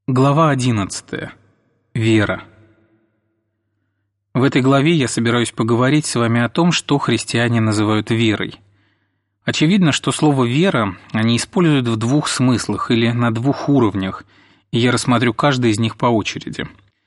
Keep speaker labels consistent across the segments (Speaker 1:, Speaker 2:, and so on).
Speaker 1: Глава 11. Вера. В этой главе я собираюсь поговорить с вами о том, что христиане называют верой. Очевидно, что слово «вера» они используют в двух смыслах или на двух уровнях, и я рассмотрю каждый из них по очереди.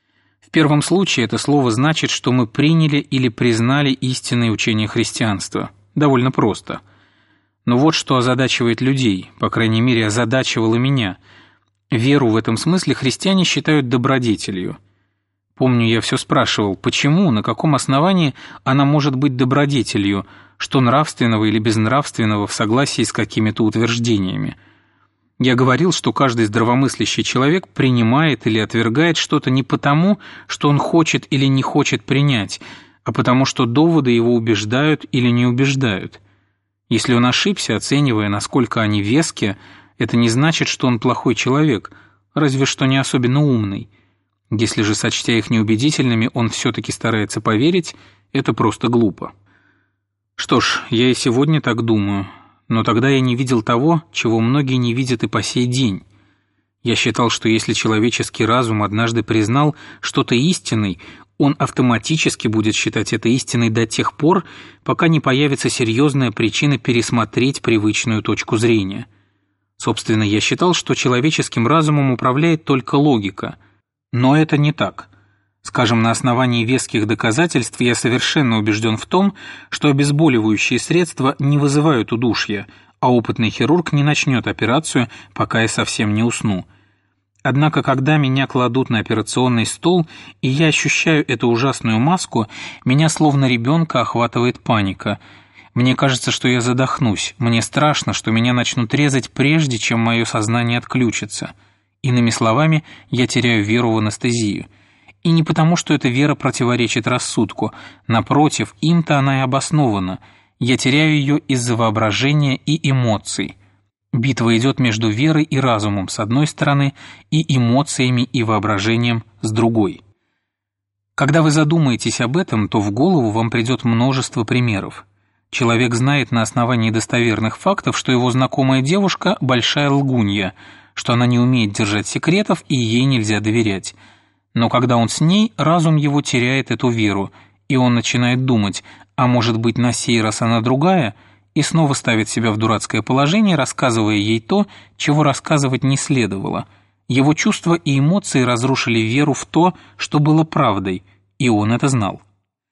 Speaker 1: В первом случае это слово значит, что мы приняли или признали истинное учение христианства. Довольно просто. Но вот что озадачивает людей, по крайней мере, озадачивало меня – веру в этом смысле христиане считают добродетелью. Помню, я все спрашивал, почему, на каком основании она может быть добродетелью, что нравственного или безнравственного в согласии с какими-то утверждениями. Я говорил, что каждый здравомыслящий человек принимает или отвергает что-то не потому, что он хочет или не хочет принять, а потому что доводы его убеждают или не убеждают. Если он ошибся, оценивая, насколько они веские, это не значит, что он плохой человек, разве что не особенно умный. Если же, сочтя их неубедительными, он все-таки старается поверить, это просто глупо. Что ж, я и сегодня так думаю, но тогда я не видел того, чего многие не видят и по сей день. Я считал, что если человеческий разум однажды признал что-то истиной, он автоматически будет считать это истиной до тех пор, пока не появится серьезная причина пересмотреть привычную точку зрения. Собственно, я считал, что человеческим разумом управляет только логика. Но это не так. Скажем, на основании веских доказательств я совершенно убежден в том, что обезболивающие средства не вызывают удушья, а опытный хирург не начнет операцию, пока я совсем не усну. Однако, когда меня кладут на операционный стол, и я ощущаю эту ужасную маску, меня словно ребенка охватывает паника – мне кажется, что я задохнусь, мне страшно, что меня начнут резать прежде, чем мое сознание отключится. Иными словами, я теряю веру в анестезию. И не потому, что эта вера противоречит рассудку, напротив, им-то она и обоснована. Я теряю ее из-за воображения и эмоций. Битва идет между верой и разумом с одной стороны и эмоциями и воображением с другой. Когда вы задумаетесь об этом, то в голову вам придет множество примеров. Человек знает на основании достоверных фактов, что его знакомая девушка – большая лгунья, что она не умеет держать секретов и ей нельзя доверять. Но когда он с ней, разум его теряет эту веру, и он начинает думать, а может быть на сей раз она другая, и снова ставит себя в дурацкое положение, рассказывая ей то, чего рассказывать не следовало. Его чувства и эмоции разрушили веру в то, что было правдой, и он это знал.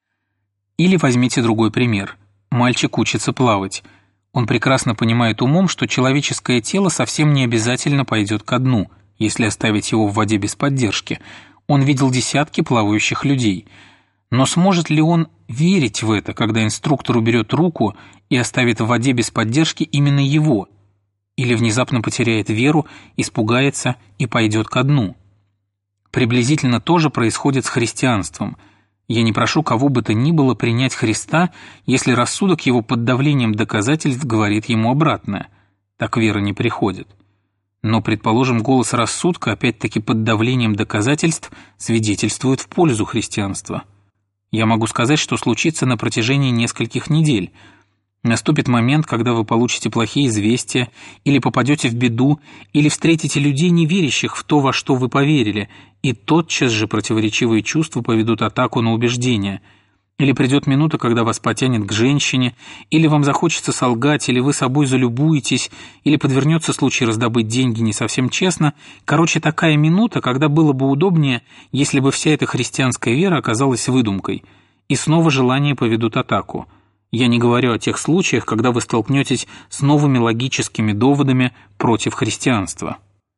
Speaker 1: Или возьмите другой пример. Мальчик учится плавать. Он прекрасно понимает умом, что человеческое тело совсем не обязательно пойдет ко дну, если оставить его в воде без поддержки. Он видел десятки плавающих людей. Но сможет ли он верить в это, когда инструктор уберет руку и оставит в воде без поддержки именно его? Или внезапно потеряет веру, испугается и пойдет ко дну? Приблизительно то же происходит с христианством – я не прошу кого бы то ни было принять Христа, если рассудок его под давлением доказательств говорит ему обратное. Так вера не приходит. Но, предположим, голос рассудка, опять-таки под давлением доказательств, свидетельствует в пользу христианства. Я могу сказать, что случится на протяжении нескольких недель. Наступит момент, когда вы получите плохие известия, или попадете в беду, или встретите людей, не верящих в то, во что вы поверили, и тотчас же противоречивые чувства поведут атаку на убеждения. Или придет минута, когда вас потянет к женщине, или вам захочется солгать, или вы собой залюбуетесь, или подвернется случай раздобыть деньги не совсем честно. Короче, такая минута, когда было бы удобнее, если бы вся эта христианская вера оказалась выдумкой, и снова желания поведут атаку. Я не говорю о тех случаях, когда вы столкнетесь с новыми логическими доводами против христианства.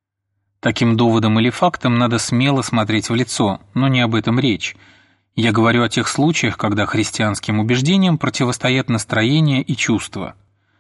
Speaker 1: Таким доводом или фактом надо смело смотреть в лицо, но не об этом речь. Я говорю о тех случаях, когда христианским убеждениям противостоят настроения и чувства.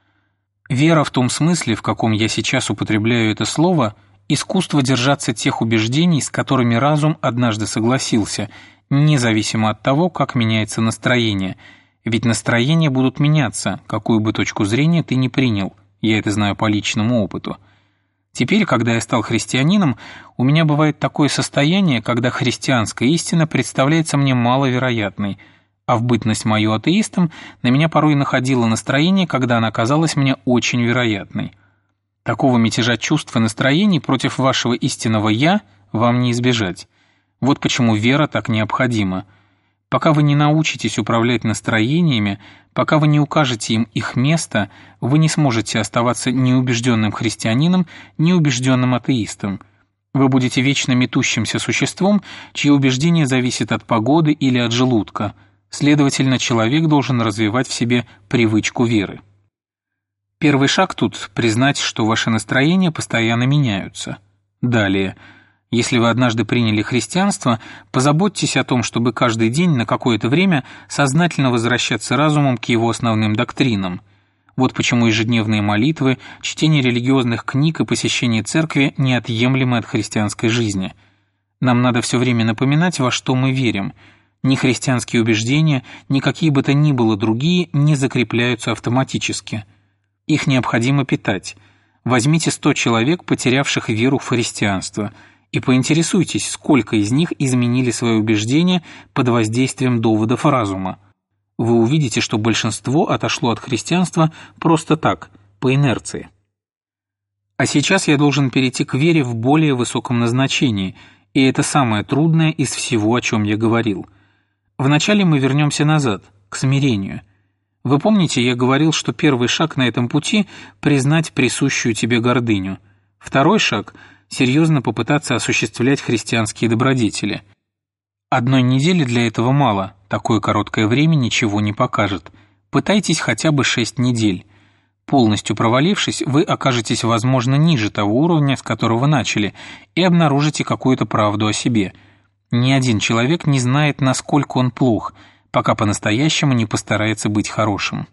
Speaker 1: Вера в том смысле, в каком я сейчас употребляю это слово, искусство держаться тех убеждений, с которыми разум однажды согласился, независимо от того, как меняется настроение – ведь настроения будут меняться, какую бы точку зрения ты ни принял, я это знаю по личному опыту. Теперь, когда я стал христианином, у меня бывает такое состояние, когда христианская истина представляется мне маловероятной, а в бытность мою атеистом на меня порой находило настроение, когда она казалась мне очень вероятной. Такого мятежа чувств и настроений против вашего истинного «я» вам не избежать. Вот почему вера так необходима. Пока вы не научитесь управлять настроениями, пока вы не укажете им их место, вы не сможете оставаться неубежденным христианином, неубежденным атеистом. Вы будете вечно метущимся существом, чьи убеждения зависят от погоды или от желудка. Следовательно, человек должен развивать в себе привычку веры. Первый шаг тут – признать, что ваши настроения постоянно меняются. Далее – если вы однажды приняли христианство, позаботьтесь о том, чтобы каждый день на какое-то время сознательно возвращаться разумом к его основным доктринам. Вот почему ежедневные молитвы, чтение религиозных книг и посещение церкви неотъемлемы от христианской жизни. Нам надо все время напоминать, во что мы верим. Ни христианские убеждения, ни какие бы то ни было другие не закрепляются автоматически. Их необходимо питать. Возьмите 100 человек, потерявших веру в христианство, и поинтересуйтесь, сколько из них изменили свои убеждения под воздействием доводов разума. Вы увидите, что большинство отошло от христианства просто так, по инерции. А сейчас я должен перейти к вере в более высоком назначении, и это самое трудное из всего, о чем я говорил. Вначале мы вернемся назад, к смирению. Вы помните, я говорил, что первый шаг на этом пути – признать присущую тебе гордыню. Второй шаг – серьезно попытаться осуществлять христианские добродетели. Одной недели для этого мало, такое короткое время ничего не покажет. Пытайтесь хотя бы 6 недель. Полностью провалившись, вы окажетесь, возможно, ниже того уровня, с которого начали, и обнаружите какую-то правду о себе. Ни один человек не знает, насколько он плох, пока по-настоящему не постарается быть хорошим.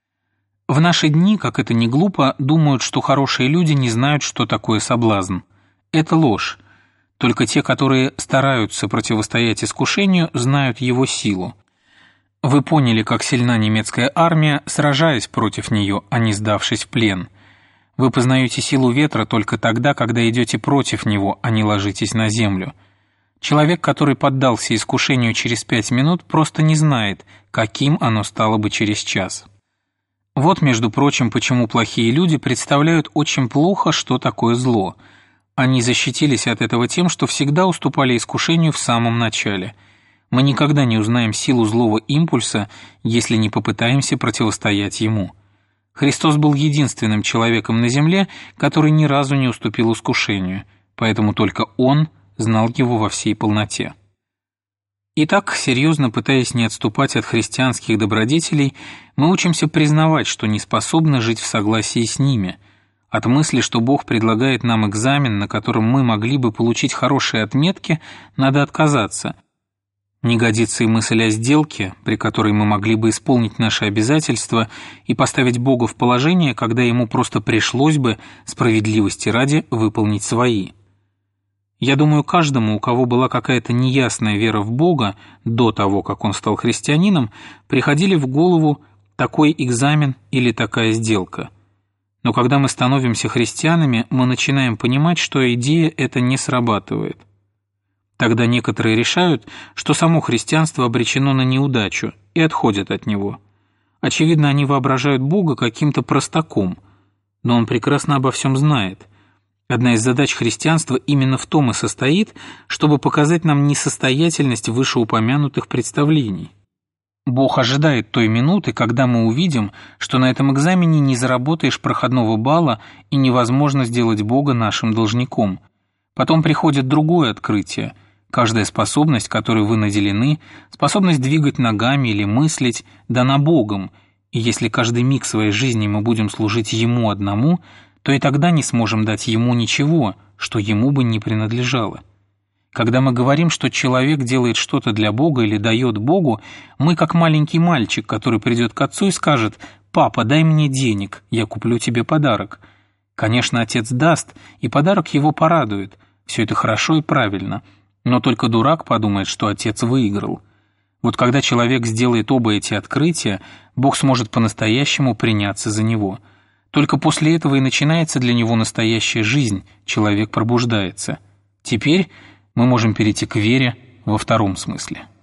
Speaker 1: В наши дни, как это ни глупо, думают, что хорошие люди не знают, что такое соблазн. Это ложь. Только те, которые стараются противостоять искушению, знают его силу. Вы поняли, как сильна немецкая армия, сражаясь против нее, а не сдавшись в плен. Вы познаете силу ветра только тогда, когда идете против него, а не ложитесь на землю. Человек, который поддался искушению через 5 минут, просто не знает, каким оно стало бы через час. Вот, между прочим, почему плохие люди представляют очень плохо, что такое зло. Они защитились от этого тем, что всегда уступали искушению в самом начале. Мы никогда не узнаем силу злого импульса, если не попытаемся противостоять ему. Христос был единственным человеком на земле, который ни разу не уступил искушению, поэтому только Он знал его во всей полноте. Итак, серьезно пытаясь не отступать от христианских добродетелей, мы учимся признавать, что не способны жить в согласии с ними. От мысли, что Бог предлагает нам экзамен, на котором мы могли бы получить хорошие отметки, надо отказаться. Не годится и мысль о сделке, при которой мы могли бы исполнить наши обязательства и поставить Бога в положение, когда Ему просто пришлось бы, справедливости ради, выполнить свои. Я думаю, каждому, у кого была какая-то неясная вера в Бога до того, как он стал христианином, приходили в голову такой экзамен или такая сделка. Но когда мы становимся христианами, мы начинаем понимать, что идея эта не срабатывает. Тогда некоторые решают, что само христианство обречено на неудачу, и отходят от него. Очевидно, они воображают Бога каким-то простаком, но Он прекрасно обо всем знает. Одна из задач христианства именно в том и состоит, чтобы показать нам несостоятельность вышеупомянутых представлений. Бог ожидает той минуты, когда мы увидим, что на этом экзамене не заработаешь проходного балла и невозможно сделать Бога нашим должником. Потом приходит другое открытие. Каждая способность, которой вы наделены, способность двигать ногами или мыслить, дана Богом, и если каждый миг своей жизни мы будем служить Ему одному, то и тогда не сможем дать Ему ничего, что Ему бы не принадлежало. Когда мы говорим, что человек делает что-то для Бога или дает Богу, мы как маленький мальчик, который придет к отцу и скажет: «Папа, дай мне денег, я куплю тебе подарок». Конечно, отец даст, и подарок его порадует. Все это хорошо и правильно. Но только дурак подумает, что отец выиграл. Вот когда человек сделает оба эти открытия, Бог сможет по-настоящему приняться за него. Только после этого и начинается для него настоящая жизнь, человек пробуждается. Теперь мы можем перейти к вере во втором смысле.